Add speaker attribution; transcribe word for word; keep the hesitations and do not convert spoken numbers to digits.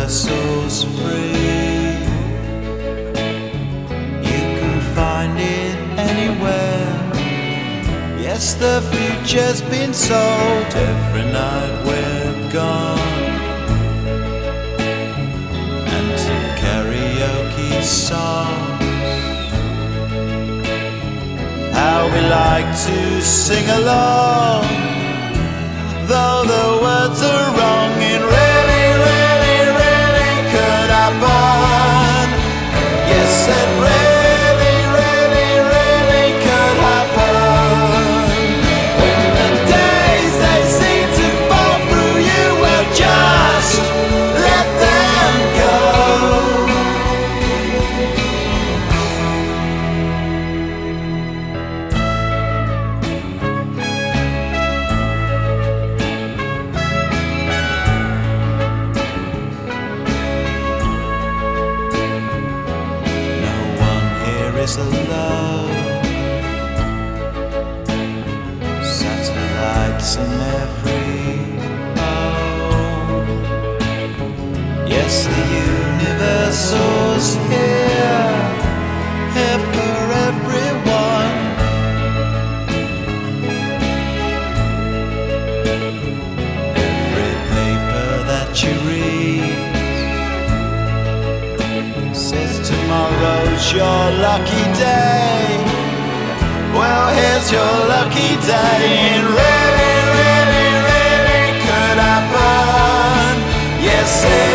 Speaker 1: universal's free. You can find it anywhere. Yes, the future's been sold. Every night we're gone. And some karaoke songs. How we like to sing along, though the words are wrong. It really, really, really could happen. Yes, it really, really, really could happen. When the days they seem to fall through you, well, just let them go. Is alone. Satellites in every home. Yes, the universal's here, here for everyone. Every paper that you read says tomorrow's your lucky day. Well, here's your lucky day. It really, really, really could happen. Yes, it